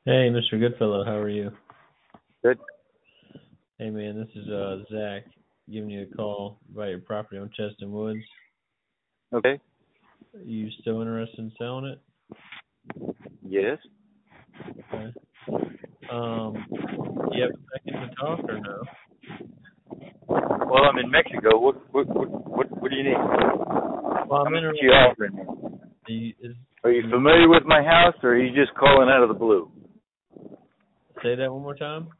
Hey, Mr. Goodfellow, how are you? Good. Hey, man, this is Zach giving you a call about your property on Cheston Woods. Okay. Are you still interested in selling it? Yes. Okay. You have a second to talk or no? Well, I'm in Mexico. What do you need? Well, How I'm much interested. you offering me? Are you familiar with my house, or are you just calling out of the blue? Say that one more time.